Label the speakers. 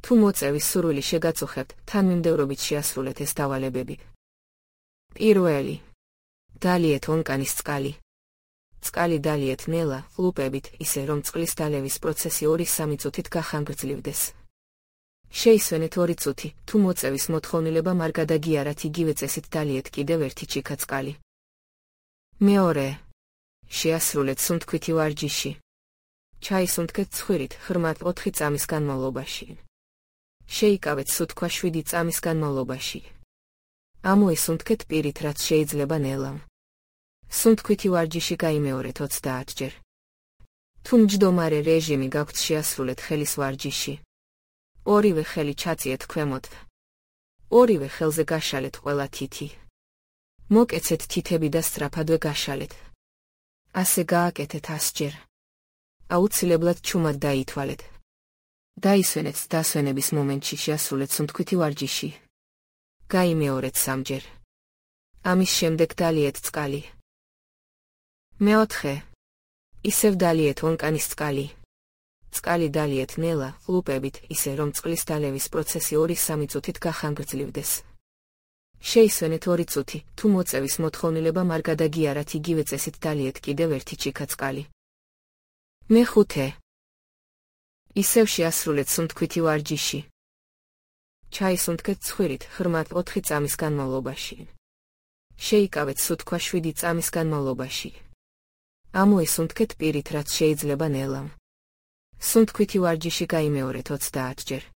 Speaker 1: თუ მოწევის სურვილი შეგაწუხებთ, თანმიმდევრობით შეასრულეთ ეს დავალებები. პირველი. დალიეთ ონკანის წყალი. წყალი დალიეთ ნელა, ყლუპებით, ისე რომ წყლის დალევის პროცესი 2-3 წუთით გახანგრძლივდეს. შეისვენეთ 2 წუთი, თუ მოწევის მოთხოვნილება არ გადაგიარათ, იგივე წესით დალიეთ კიდევ 1 ჩიქა წყალი. მეორე. შეასრულეთ სუნთქვითი ვარჯიში. ჩაისუნთქეთ ცხვირით ღრმად 4 წამის განმავლობაში. შეიკავეთ სუნთქვა 7 წამის განმავლობაში. ამოისუნთქეთ პირით, რაც შეიძლება ნელამ. სუნთქვითი ვარჯიში გაიმეორეთ 30 ჯერ. თუ მჯდომარე რეჟიმი გაქვთ, შეასრულეთ ხელის ვარჯიში. ორივე ხელი ჩაწიეთ ქვემოთ. ორივე ხელზე გაშალეთ ყველა თითი. მოკეცეთ თითები და სწრაფადვე გაშალეთ. ასე გააკეთეთ 100 ჯერ. აუცილებლად ჩუმად დაითვალეთ. დაისვენეთ დასვენების მომენტში, შეასრულეთ სუნთქვითი ვარჯიში. გაიმეორეთ 3 ჯერ. ამის შემდეგ დალიეთ წყალი. მეოთხე. ისევ დალიეთ ონკანის წყალი. წყალი დალიეთ ნელა, ყლუპებით, ისე რომ წყლის დალევის პროცესი 2-3 წუთით გახანგრძლივდეს. შეისვენეთ 2 წუთი, თუ მოწევის მოთხოვნილება არ გადაგიარათ, იგივე წესით დალიეთ კიდევ 1 ჩიქა წყალი. მეხუთე. ისევ შეასრულეთ სუნთქვითი ვარჯიში. ჩაისუნთქეთ ცხვირით ღრმად 4 წამის განმავლობაში. შეიკავეთ სუნთქვა 7 წამის განმავლობაში. ამოისუნთქეთ პირით, რაც შეიძლება ნელამ. სუნთქვითი ვარჯიში გაიმეორეთ 30 ჯერ.